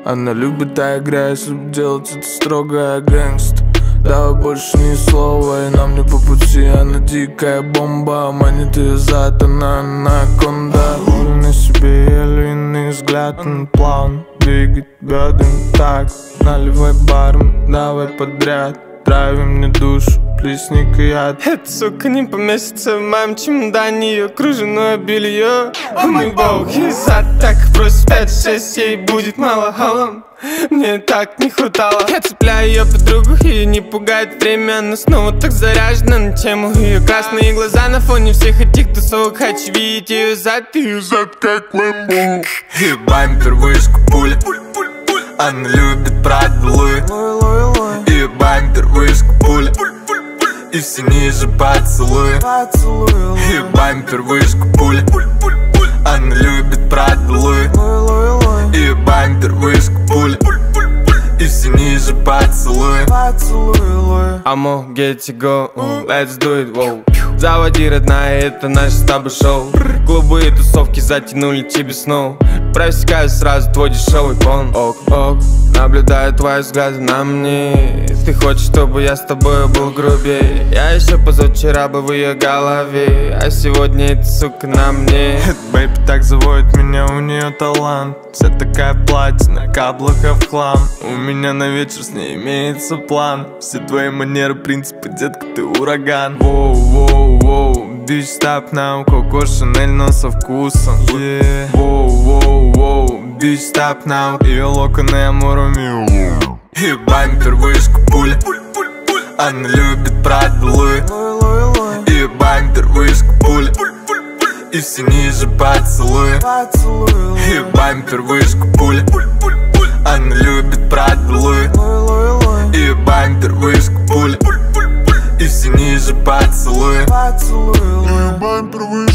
Она любит, а играет, чтобы делать это строгая гэнгст. Давай больше ни слова, и нам не по пути. Она дикая бомба, манит ее зад, она анаконда. На себе я львиный взгляд, на план двигать бедрами так. Наливай барм, давай подряд. Трави мне душу, плесни-ка яд. Эта сука не поместится в моем чемодане. Ее кружевное белье, о мой бог. И зад так просит 5-6, ей будет мало халам. Мне так не хватало. Я цепляю ее подругу, ее не пугает время. Она снова так заряжена на тему. Ее красные глаза на фоне всех этих тусовок. Хочу видеть ее зад как Лэмбо. И бампер вышку пуля. Она любит брать Луи. И бампер вышку пуля. И все ниже поцелуи. И бампер вышку пуля. Она любит брать Луи. И бампер вышку пуля. И все ниже поцелуи. I'ma get you go, let's do it, wow. Заводи, родная, это наше с тобой шоу. Голубые тусовки затянули тебе снова. Просекаю сразу твой дешевый пон. Ок, ок, наблюдаю твои взгляды на мне. Ты хочешь, чтобы я с тобой был грубее. Я еще позавчера был в ее голове, а сегодня эта сука на мне. Эта бэйби так заводит меня, у нее талант. Вся такая платина, каблука в хлам. У меня на вечер с ней имеется план. Все твои манеры, принципы, детка, ты ураган. Воу, воу, воу, bitch, stop now. Коко Шанель, но со вкусом. Yeah. Воу, воу, воу, bitch, stop now. Ее локоны амурамил. И бампер вышку пуля. Она любит брать Луи. И бампер вышку пуля. И все ниже поцелуи. И бампер вышку пуля. Она любит брать Луи. И бампер вышку пуля. И все ниже поцелуи. И бампер вышку